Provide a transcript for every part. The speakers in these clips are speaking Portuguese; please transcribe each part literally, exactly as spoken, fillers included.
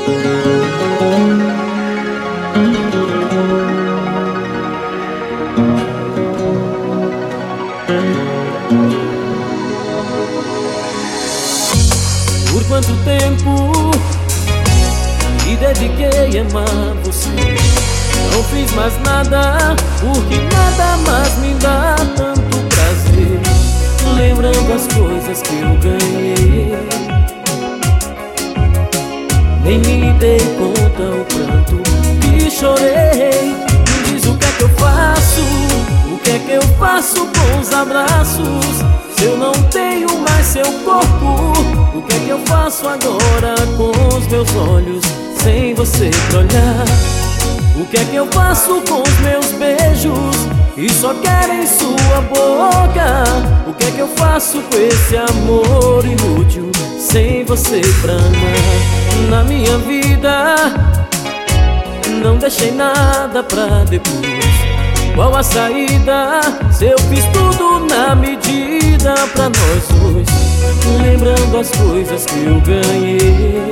Por quanto tempo me dediquei a amar você? Não fiz mais nada, porque nada mais me dá tanto prazer. Lembrando as coisas que eu ganhei, nem me dei conta o pranto que chorei. Me diz o que é que eu faço, o que é que eu faço com os abraços, se eu não tenho mais seu corpo? O que é que eu faço agora com os meus olhos sem você pra olhar? O que é que eu faço com os meus beijos e só querem sua boca? O que é que eu faço com esse amor inútil sem você pra amar? Na minha vida não deixei nada pra depois. Qual a saída se eu fiz tudo na medida pra nós dois? Lembrando as coisas que eu ganhei,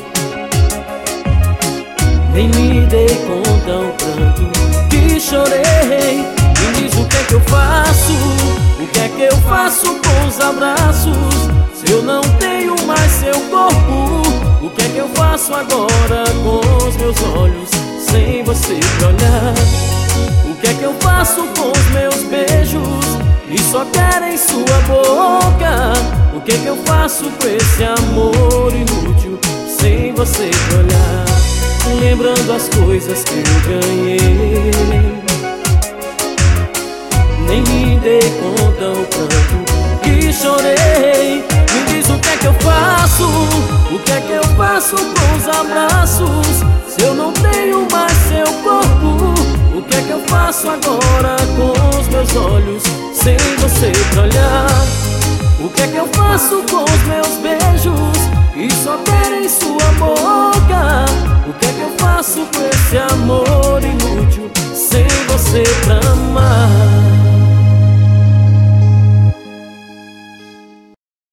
nem me dei conta o pranto que chorei. Me diz o que é que eu faço, o que é que eu faço com os abraços, se eu não tenho mais seu corpo? O que é que eu faço agora com os meus olhos sem você pra olhar? O que é que eu faço com os meus beijos e só querem sua boca? O que é que eu faço com esse amor inútil sem você pra olhar? Lembrando as coisas que eu ganhei, nem me dei conta o pranto que chorei. Me diz o que é que eu faço, o que é que eu faço com os abraços, se eu não tenho mais seu corpo? O que é que eu faço agora com os meus olhos sem você pra olhar? O que é que eu faço com os meus beijos e só querem sua boca? O que é que eu faço com esse amor